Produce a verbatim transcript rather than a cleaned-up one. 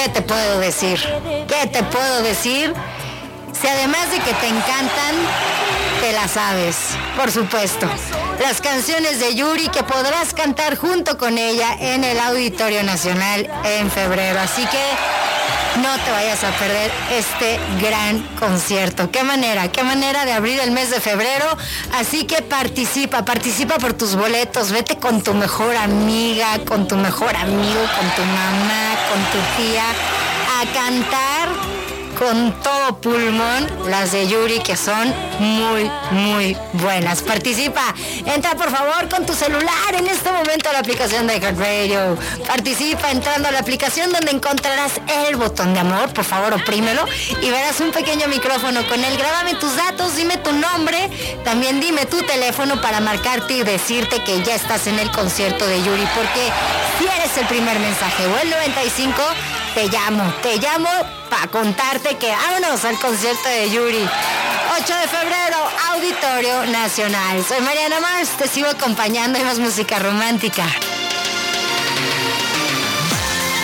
¿qué te puedo decir? ¿Qué te puedo decir? Si además de que te encantan, te las sabes, por supuesto. Las canciones de Yuri que podrás cantar junto con ella en el Auditorio Nacional en febrero. Así que no te vayas a perder este gran concierto. Qué manera, qué manera de abrir el mes de febrero. Así que participa, participa por tus boletos. Vete con tu mejor amiga, con tu mejor amigo, con tu mamá, con tu tía, a cantar con todo pulmón las de Yuri, que son muy, muy buenas. Participa, entra por favor con tu celular en este momento a la aplicación de iHeartRadio. Participa entrando a la aplicación donde encontrarás el botón de amor. Por favor, oprímelo y verás un pequeño micrófono con él. Grábame tus datos, dime tu nombre, también dime tu teléfono para marcarte y decirte que ya estás en el concierto de Yuri, porque si eres el primer mensaje o el noventa y cinco, te llamo, te llamo para contarte que vámonos al concierto de Yuri. ocho de febrero, Auditorio Nacional. Soy Mariana Mars, te sigo acompañando en más música romántica.